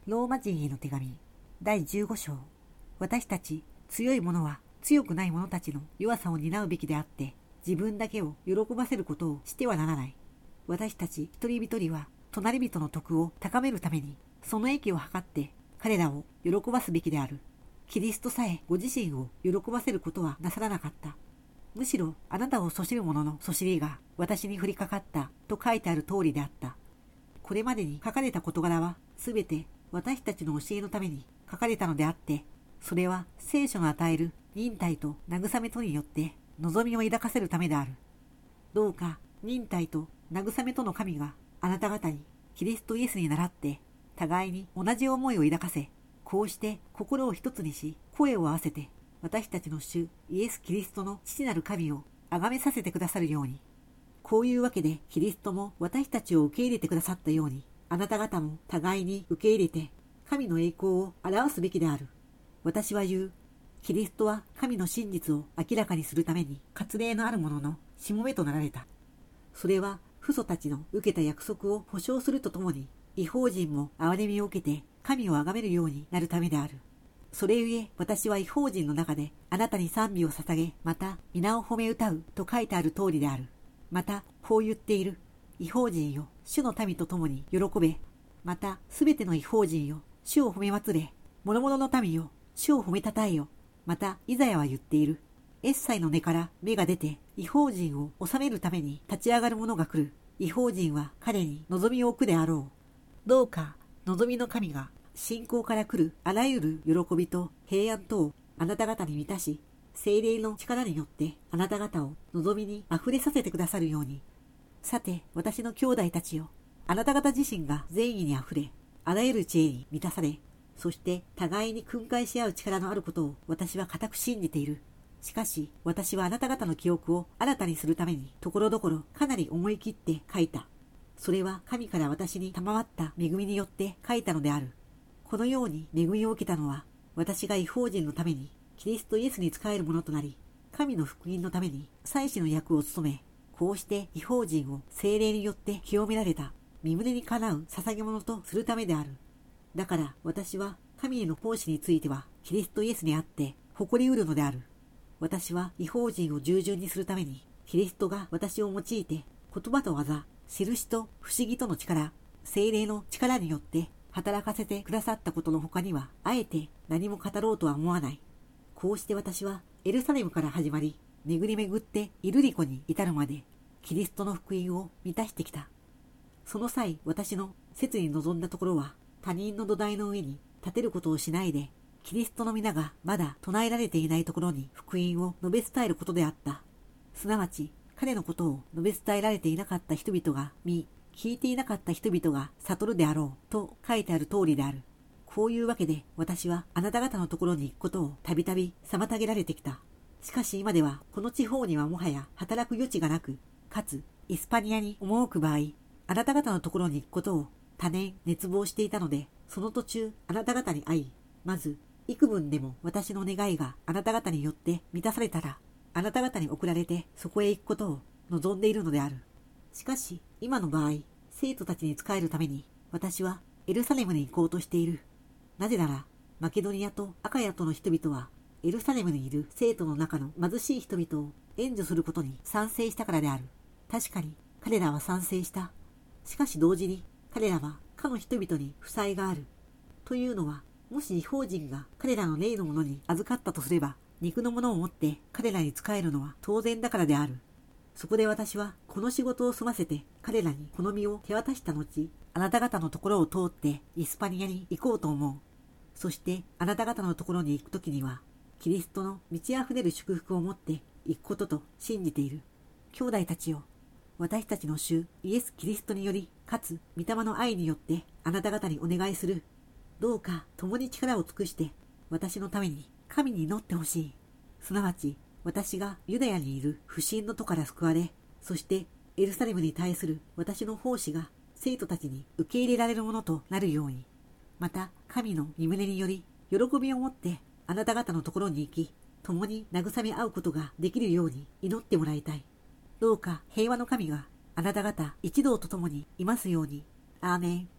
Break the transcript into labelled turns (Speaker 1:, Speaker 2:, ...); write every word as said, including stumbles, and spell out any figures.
Speaker 1: ローマ人への手紙だいじゅうご章。私たち強い者は強くない者たちの弱さを担うべきであって、自分だけを喜ばせることをしてはならない。私たち一人一人は隣人の徳を高めるために、その益を図って彼らを喜ばすべきである。キリストさえご自身を喜ばせることはなさらなかった。むしろあなたをそしる者のそしりが私に降りかかったと書いてある通りであった。これまでに書かれた事柄はすべて私たちの教えのために書かれたのであって、それは聖書の与える忍耐と慰めとによって望みを抱かせるためである。どうか忍耐と慰めとの神があなた方にキリストイエスに倣って互いに同じ思いを抱かせ、こうして心を一つにし声を合わせて私たちの主イエス・キリストの父なる神を崇めさせてくださるように。こういうわけでキリストも私たちを受け入れてくださったように、あなた方も互いに受け入れて神の栄光を表すべきである。私は言う。キリストは神の真実を明らかにするために割礼のある者のしもべとなられた。それは父祖たちの受けた約束を保証するとともに、異邦人も憐れみを受けて神を崇めるようになるためである。それゆえ私は異邦人の中であなたに賛美を捧げ、また皆を褒め歌うと書いてある通りである。またこう言っている。異邦人よ、主の民と共に喜べ。またすべての異邦人よ、主を褒め祭れ。諸々の民よ、主を褒めたたえよ。またイザヤは言っている。エッサイの根から芽が出て異邦人を治めるために立ち上がる者が来る。異邦人は彼に望みを置くであろう。どうか望みの神が信仰から来るあらゆる喜びと平安とをあなた方に満たし、聖霊の力によってあなた方を望みにあふれさせてくださるように。さて私の兄弟たちよ、あなた方自身が善意にあふれ、あらゆる知恵に満たされ、そして互いに訓戒し合う力のあることを私は固く信じている。しかし私はあなた方の記憶を新たにするためにところどころかなり思い切って書いた。それは神から私に賜った恵みによって書いたのである。このように恵みを受けたのは、私が異邦人のためにキリストイエスに仕えるものとなり、神の福音のために祭司の役を務め、こうして異邦人を聖霊によって清められた身胸にかなう捧げ物とするためである。だから私は神への奉仕についてはキリストイエスにあって誇りうるのである。私は異邦人を従順にするためにキリストが私を用いて言葉と技、印と不思議との力、聖霊の力によって働かせてくださったことの他にはあえて何も語ろうとは思わない。こうして私はエルサレムから始まり、巡り巡ってイルリコに至るまでキリストの福音を満たしてきた。その際私の切に望んだところは、他人の土台の上に立てることをしないで、キリストの皆がまだ唱えられていないところに福音を述べ伝えることであった。すなわち彼のことを述べ伝えられていなかった人々が見、聞いていなかった人々が悟るであろうと書いてある通りである。こういうわけで私はあなた方のところに行くことをたびたび妨げられてきた。しかし今ではこの地方にはもはや働く余地がなく、かつイスパニアに赴く場合、あなた方のところに行くことを多年熱望していたので、その途中あなた方に会い、まず幾分でも私の願いがあなた方によって満たされたら、あなた方に送られてそこへ行くことを望んでいるのである。しかし今の場合、生徒たちに仕えるために私はエルサレムに行こうとしている。なぜならマケドニアとアカヤとの人々はエルサレムにいる生徒の中の貧しい人々を援助することに賛成したからである。確かに彼らは賛成した。しかし同時に彼らはかの人々に負債がある。というのは、もし異邦人が彼らの霊のものに預かったとすれば、肉のものを持って彼らに仕えるのは当然だからである。そこで私はこの仕事を済ませて彼らにこの身を手渡した後、あなた方のところを通ってイスパニアに行こうと思う。そしてあなた方のところに行くときには、キリストの満ち溢れる祝福を持って行くことと信じている。兄弟たちよ、私たちの主イエス・キリストにより、かつ御霊の愛によってあなた方にお願いする。どうか共に力を尽くして私のために神に祈ってほしい。すなわち私がユダヤにいる不信の戸から救われ、そしてエルサレムに対する私の奉仕が生徒たちに受け入れられるものとなるように、また神の御胸により喜びを持ってあなた方のところに行き、共に慰め合うことができるように祈ってもらいたい。どうか平和の神があなた方一同と共にいますように。アーメン。